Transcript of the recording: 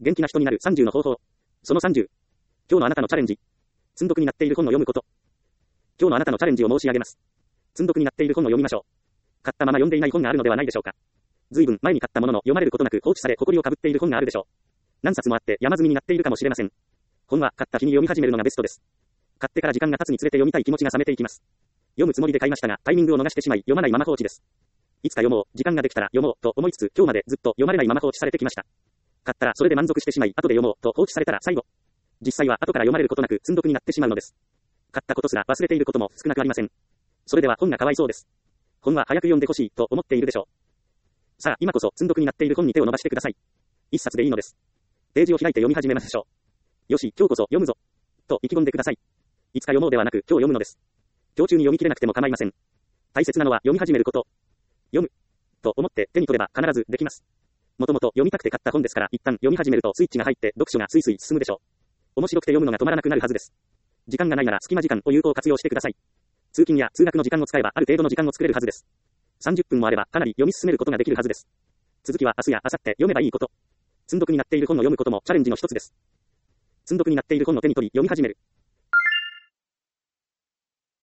元気な人になる30の方法。その30。今日のあなたのチャレンジ。積読になっている本を読むこと。今日のあなたのチャレンジを申し上げます。積読になっている本を読みましょう。買ったまま読んでいない本があるのではないでしょうか。随分前に買ったものの読まれることなく放置され埃をかぶっている本があるでしょう。何冊もあって山積みになっているかもしれません。本は買った日に読み始めるのがベストです。買ってから時間が経つにつれて読みたい気持ちが冷めていきます。読むつもりで買いましたが、タイミングを逃してしまい、読まないまま放置です。いつか読もう、時間ができたら読もうと思いつつ、今日までずっと読まれないまま放置されてきました。買ったらそれで満足してしまい、後で読もうと放置されたら最後。実際は後から読まれることなく積読になってしまうのです。買ったことすら忘れていることも少なくありません。それでは本がかわいそうです。本は早く読んでほしいと思っているでしょう。さあ、今こそ積読になっている本に手を伸ばしてください。一冊でいいのです。ページを開いて読み始めましょう。よし、今日こそ読むぞ。と意気込んでください。いつか読もうではなく、今日読むのです。今日中に読み切れなくても構いません。大切なのは読み始めること。読む。と思って手に取れば必ずできます。もともと読みたくて買った本ですから、一旦読み始めるとスイッチが入って読書がスイスイ進むでしょう。面白くて読むのが止まらなくなるはずです。時間がないなら隙間時間を有効活用してください。通勤や通学の時間を使えばある程度の時間を作れるはずです。30分もあればかなり読み進めることができるはずです。続きは明日や明後日読めばいいこと。積読になっている本を読むこともチャレンジの一つです。積読になっている本を手に取り読み始める。